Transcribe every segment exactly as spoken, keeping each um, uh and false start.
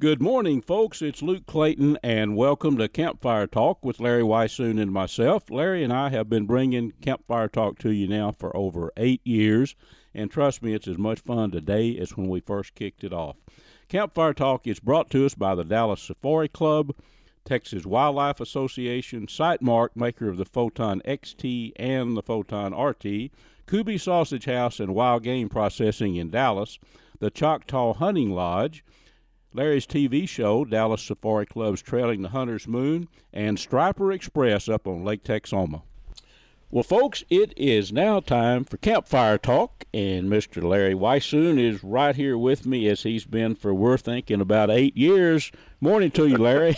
Good morning, folks. It's Luke Clayton, and welcome to Campfire Talk with Larry Weissoon and myself. Larry and I have been bringing Campfire Talk to you now for over eight years, and trust me, it's as much fun today as when we first kicked it off. Campfire Talk is brought to us by the Dallas Safari Club, Texas Wildlife Association, Sightmark, maker of the Photon X T and the Photon R T, Kuby Sausage House and Wild Game Processing in Dallas, the Choctaw Hunting Lodge, Larry's T V show, Dallas Safari Club's Trailing the Hunter's Moon, and Striper Express up on Lake Texoma. Well, folks, it is now time for Campfire Talk, and Mister Larry Weissoon is right here with me as he's been for, we're thinking, about eight years. Morning to you, Larry.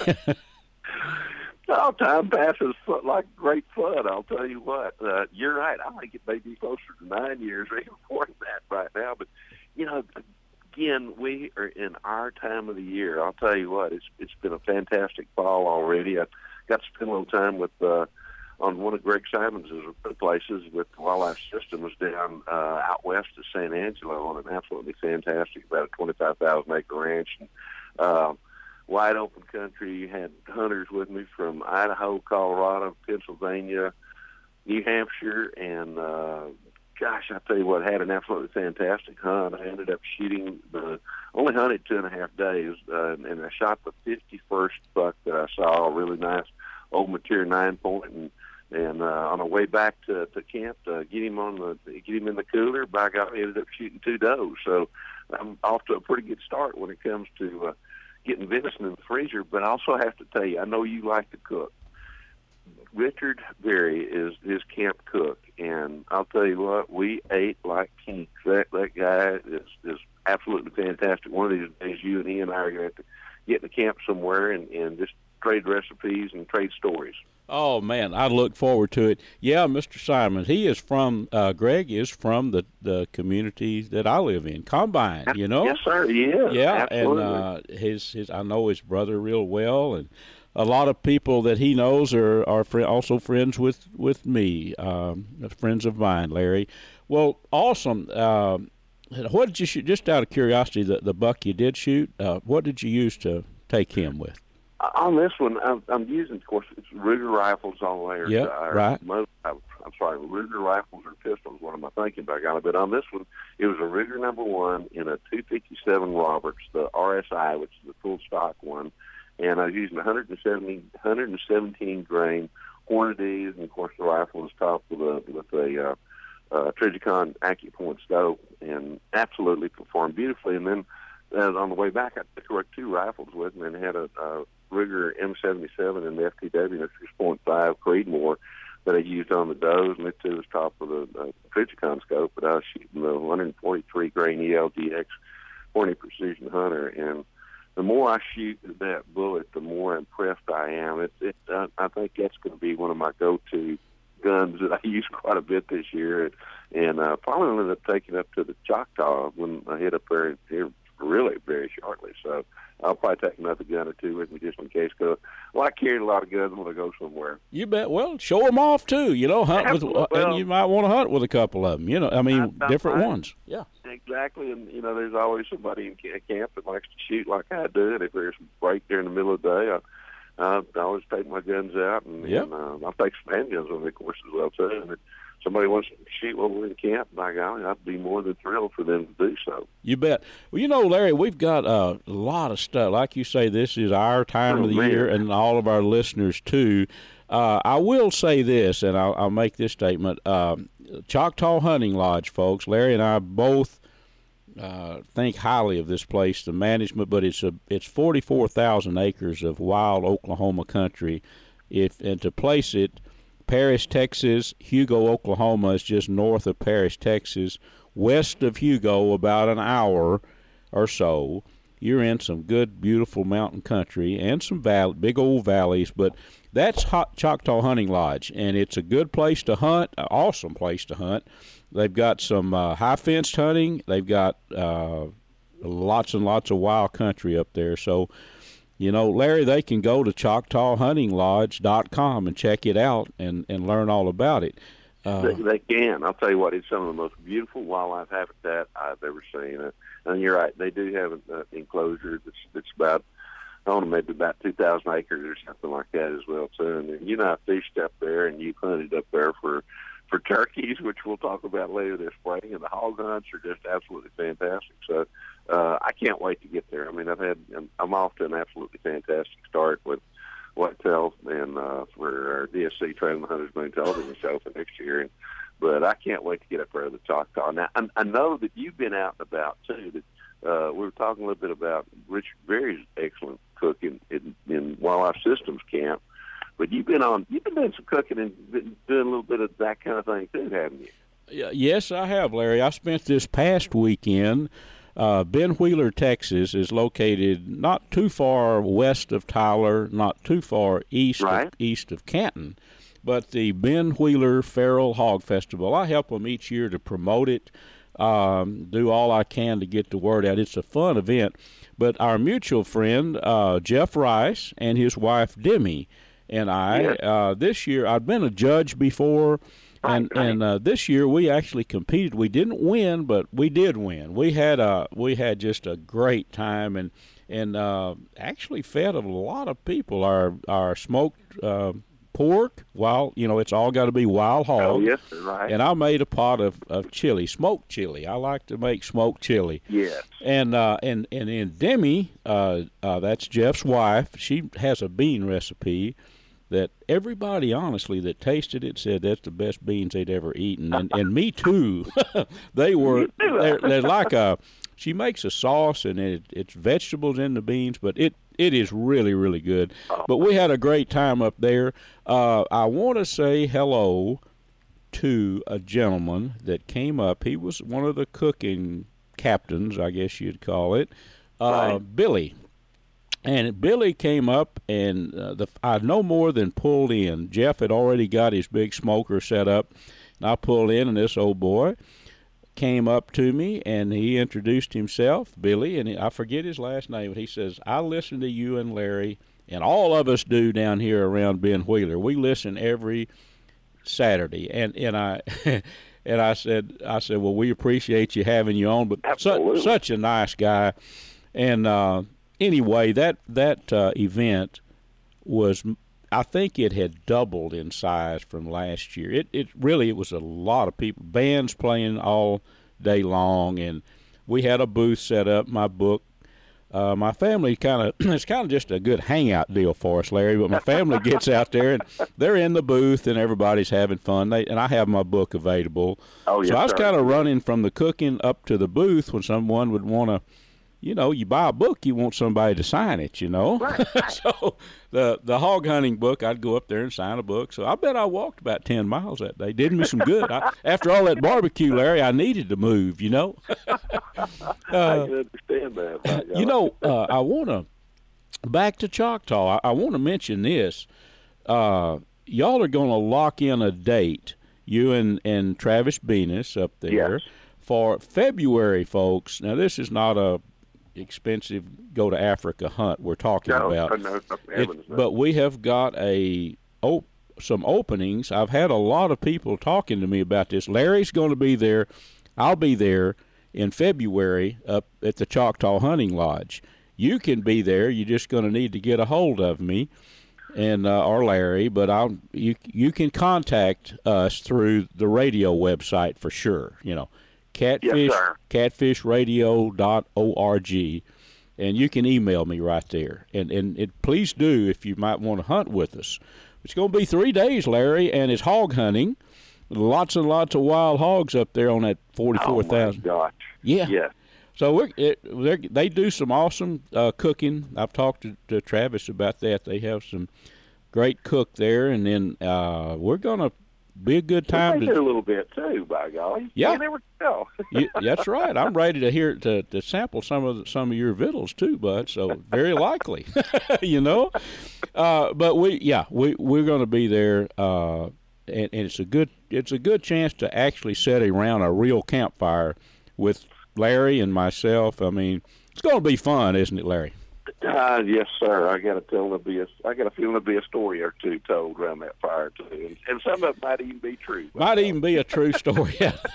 Oh, time passes like great fun, I'll tell you what. Uh, you're right. I think it may be closer to nine years or even more than that right now. But, you know, again, we are in our time of the year. I'll tell you what, it's it's been a fantastic fall already. I got to spend a little time with uh, on one of Greg Simons' places with Wildlife Systems down uh, out west of San Angelo on an absolutely fantastic, about a twenty-five thousand acre ranch. And, uh, wide open country. You had hunters with me from Idaho, Colorado, Pennsylvania, New Hampshire, and uh, gosh, I tell you what, had an absolutely fantastic hunt. I ended up shooting the only hunted two and a half days, uh, and I shot the fifty-first buck that I saw. A really nice old mature nine point, and and uh, on the way back to, to camp to get him on the get him in the cooler. By God, I ended up shooting two does. So I'm off to a pretty good start when it comes to uh, getting venison in the freezer. But I also have to tell you, I know you like to cook. Richard Berry is his camp cook, and I'll tell you what, we ate like kings. That that guy is is absolutely fantastic. One of these days, you and he and I are going to get in the camp somewhere and, and just trade recipes and trade stories. Oh, man, I look forward to it. Yeah, Mister Simons, he is from, uh, Greg is from the, the community that I live in, Combine, you know? Yes, sir, yeah. Yeah, absolutely. and uh, his, his, I know his brother real well, and a lot of people that he knows are, are fr- also friends with, with me, um, friends of mine, Larry. Well, awesome. Uh, what did you shoot, just out of curiosity, the, the buck you did shoot, uh, what did you use to take him with? On this one, I'm, I'm using, of course, it's Ruger rifles on there. Yeah, right. Most, I'm sorry, Ruger rifles or pistols. What am I thinking about? God? But on this one, it was a Ruger number one in a two fifty-seven Roberts, the R S I, which is the full stock one, and I was using one seventy, one seventeen grain Hornady, and of course the rifle was topped with a with a uh, uh, Trijicon AccuPoint scope, and absolutely performed beautifully. And then uh, on the way back, I took two rifles with me and had a, a Ruger M seventy-seven and the F T W and a six point five Creedmoor that I used on the does, and it too was topped with a, a Trijicon scope, but I was shooting the one forty-three grain E L D X forty Precision Hunter, and the more I shoot that bullet, the more impressed I am. It, it, I, I think that's going to be one of my go-to guns that I use quite a bit this year, and, and uh, probably ended up taking up to the Choctaw when I hit up there here really very shortly. So I'll probably take another gun or two with me just in case. Cause, well, I carried a lot of guns when I go somewhere. You bet. Well, show them off too. You know, hunt with, well, and you might want to hunt with a couple of them. You know, I mean, I, different I, ones. Yeah, exactly. And you know, there's always somebody in camp that likes to shoot like I do. And if there's a break during the middle of the day, I, I, I always take my guns out, and, yep. and uh, I'll take some handguns with me, of course, as well too. And if somebody wants to shoot while we're in camp, by golly, I'd be more than thrilled for them to do so. You bet. Well, you know, Larry, we've got uh, a lot of stuff. Like you say, this is our time oh, of the man. year, and all of our listeners, too. Uh, I will say this, and I'll, I'll make this statement. Uh, Choctaw Hunting Lodge, folks, Larry and I both uh, think highly of this place, the management, but it's a it's forty-four thousand acres of wild Oklahoma country. If and to place it, Paris, Texas, Hugo, Oklahoma is just north of Paris, Texas. West of Hugo, about an hour or so, you're in some good, beautiful mountain country and some valley, big old valleys. But that's Hot Choctaw Hunting Lodge, and it's a good place to hunt, an awesome place to hunt. They've got some uh, high-fenced hunting. They've got uh, lots and lots of wild country up there. So, you know, Larry, they can go to choctaw hunting lodge dot com and check it out and, and learn all about it. Uh, they, they can. I'll tell you what, it's some of the most beautiful wildlife habitat I've ever seen. Uh, and you're right, they do have an uh, enclosure that's, that's about on maybe about two thousand acres or something like that as well too. And then, you know, I fished up there, and you hunted up there for for turkeys, which we'll talk about later this spring. And the hog hunts are just absolutely fantastic. So uh, I can't wait to get there. I mean, I've had I'm off to an absolutely fantastic start with whitetail and uh, for our D S C Trailing the Hunter's Moon television show for next year. And, but I can't wait to get up there to the Choctaw. Now, I, I know that you've been out and about, too. That uh, we were talking a little bit about Richard Berry's excellent cooking in, in Wildlife Systems Camp. But you've been on, you've been doing some cooking and been doing a little bit of that kind of thing, too, haven't you? Yes, I have, Larry. I spent this past weekend. Uh, Ben Wheeler, Texas, is located not too far west of Tyler, not too far east right. of, east of Canton. But the Ben Wheeler Feral Hog Festival, I help them each year to promote it, um, do all I can to get the word out. It's a fun event. But our mutual friend, uh, Jeff Rice, and his wife, Demi, and I, yes. uh, this year, I'd been a judge before, and right. and uh, this year we actually competed. We didn't win, but we did win. We had a we had just a great time, and and uh, actually fed a lot of people. Our our smoked uh, pork, wild, you know, it's all got to be wild hog. Oh, yes, right. And I made a pot of, of chili, smoked chili. I like to make smoked chili. Yes. And uh, and and then Demi, uh, uh, that's Jeff's wife. She has a bean recipe that everybody, honestly, that tasted it said that's the best beans they'd ever eaten, and and me too. They were they're, they're like a. She makes a sauce, and it, it's vegetables in the beans, but it, it is really, really good. But we had a great time up there. Uh, I want to say hello to a gentleman that came up. He was one of the cooking captains, I guess you'd call it, uh, right. Billy. And Billy came up, and uh, the, I no more than pulled in. Jeff had already got his big smoker set up, and I pulled in, and this old boy came up to me, and he introduced himself, Billy, and he, I forget his last name, but he says, I listen to you and Larry, and all of us do down here around Ben Wheeler. We listen every Saturday. And, and I and I said, I said, well, we appreciate you having you on, but su- such a nice guy. And uh, anyway, that, that uh, event was, I think it had doubled in size from last year. It it really it was a lot of people, bands playing all day long, and we had a booth set up. My book, uh, my family kind of it's kind of just a good hangout deal for us, Larry. But my family gets out there and they're in the booth and everybody's having fun. They and I have my book available. Oh, yes, so I was sir. kind of running from the cooking up to the booth when someone would want to. You know, you buy a book, you want somebody to sign it, you know. Right. So the the hog hunting book, I'd go up there and sign a book. So I bet I walked about ten miles that day. Did me some good. I, after all that barbecue, Larry, I needed to move, you know. uh, I can understand that. You know, uh, I want to, back to Choctaw, I, I want to mention this. Uh, y'all are going to lock in a date, you and, and Travis Benis up there, yes. for February, folks. Now, this is not a expensive go to Africa hunt we're talking no, about. No, no, it, no. But we have got a oh, some openings. I've had a lot of people talking to me about this. Larry's going to be there. I'll be there in February up at the Choctaw Hunting Lodge. You can be there. You're just going to need to get a hold of me and uh, or Larry. But I'll you you can contact us through the radio website for sure. You know. Catfish, yes, catfish radio dot org, and you can email me right there. And and it, please do if you might want to hunt with us. It's going to be three days, Larry, and it's hog hunting. Lots and lots of wild hogs up there on that forty-four thousand. Oh, my gosh. Yeah. Yeah. So we're, it, they do some awesome uh, cooking. I've talked to, to Travis about that. They have some great cook there, and then uh, we're going to be a good time they to do a little bit too, by golly. Yeah, you never tell. you, that's right. I'm ready to hear to, to sample some of the, some of your victuals too, bud. So very likely, you know. Uh, but we, yeah, we we're going to be there, uh, and, and it's a good it's a good chance to actually sit around a real campfire with Larry and myself. I mean, it's going to be fun, isn't it, Larry? Uh, yes, sir. I got a feeling there'll be a, I got a feeling there'll be a story or two told around that fire too, and, and some of it might even be true. Might even be a true story.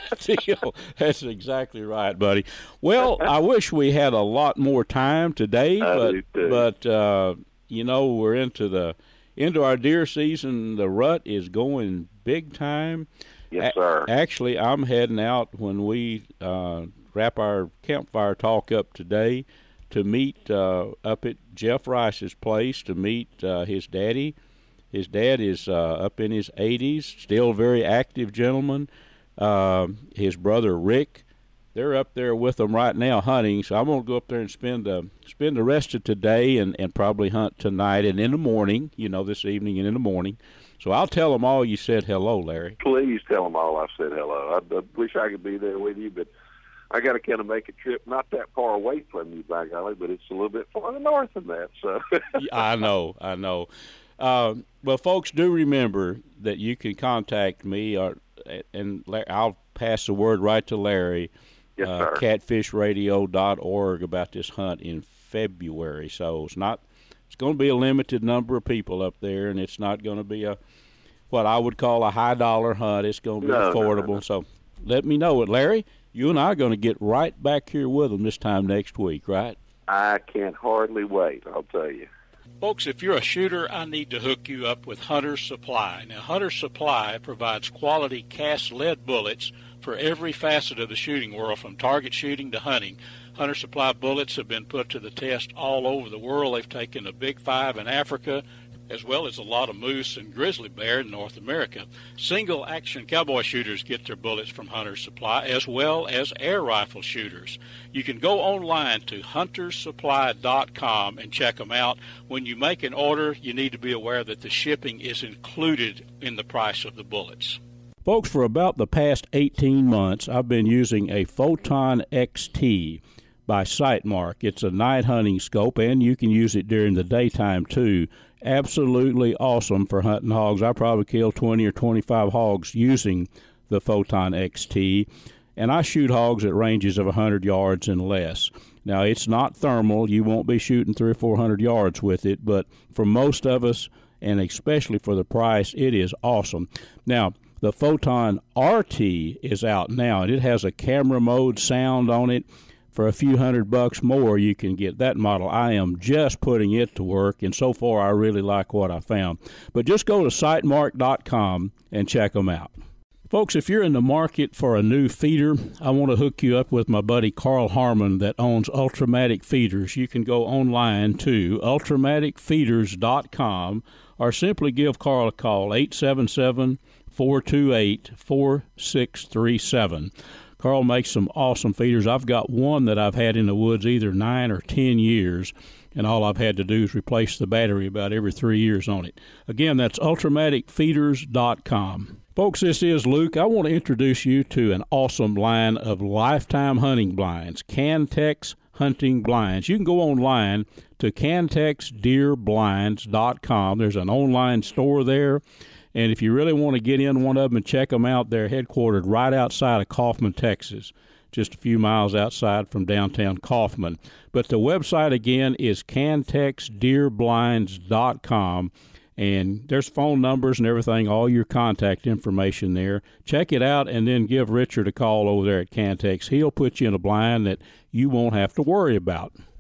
That's exactly right, buddy. Well, I wish we had a lot more time today, but but uh, you know, we're into the into our deer season. The rut is going big time. Yes, sir. A- actually, I'm heading out when we uh, wrap our campfire talk up today to meet uh, up at Jeff Rice's place to meet uh, his daddy. His dad is uh, up in his eighties, still very active gentleman. Uh, his brother Rick, they're up there with them right now hunting. So I'm going to go up there and spend the spend the rest of today and, and probably hunt tonight and in the morning. You know, this evening and in the morning. So I'll tell them all you said hello, Larry. Please tell them all I said hello. I, I wish I could be there with you, but I got to kind of make a trip not that far away from you, by golly, but it's a little bit farther north than that. So I know, I know. Uh, well, folks, do remember that you can contact me, or and I'll pass the word right to Larry. Yes, uh, sir. catfish radio dot org about this hunt in February. So it's not. It's going to be a limited number of people up there, and it's not going to be a what I would call a high dollar hunt. It's going to be no, affordable. No, no, no. So let me know it, Larry. You and I are going to get right back here with them this time next week, right? I can't hardly wait, I'll tell you. Folks, if you're a shooter, I need to hook you up with Hunter's Supply. Now, Hunter's Supply provides quality cast lead bullets for every facet of the shooting world, from target shooting to hunting. Hunter's Supply bullets have been put to the test all over the world. They've taken a Big Five in Africa, as well as a lot of moose and grizzly bear in North America. Single-action cowboy shooters get their bullets from Hunter's Supply, as well as air rifle shooters. You can go online to hunters supply dot com and check them out. When you make an order, you need to be aware that the shipping is included in the price of the bullets. Folks, for about the past eighteen months, I've been using a Photon X T by Sightmark. It's a night hunting scope, and you can use it during the daytime, too. Absolutely awesome for hunting hogs. I probably killed twenty or twenty-five hogs using the Photon X T, and I shoot hogs at ranges of one hundred yards and less. Now, it's not thermal. You won't be shooting three or four hundred yards with it, but for most of us, and especially for the price, it is awesome. Now, the Photon R T is out now, and it has a camera mode sound on it. For a few hundred bucks more, you can get that model. I am just putting it to work, and so far I really like what I found. But just go to sightmark dot com and check them out. Folks, if you're in the market for a new feeder, I want to hook you up with my buddy Carl Harmon that owns Ultramatic Feeders. You can go online to ultramatic feeders dot com or simply give Carl a call, eight seven seven, four two eight, four six three seven. Carl makes some awesome feeders. I've got one that I've had in the woods either nine or ten years, and all I've had to do is replace the battery about every three years on it. Again, that's ultramatic feeders dot com. Folks, this is Luke. I want to introduce you to an awesome line of lifetime hunting blinds, Cantex Hunting Blinds. You can go online to cantex deer blinds dot com. There's an online store there. And if you really want to get in one of them and check them out, they're headquartered right outside of Kaufman, Texas, just a few miles outside from downtown Kaufman. But the website, again, is cantex deer blinds dot com. And there's phone numbers and everything, all your contact information there. Check it out and then give Richard a call over there at Cantex. He'll put you in a blind that you won't have to worry about.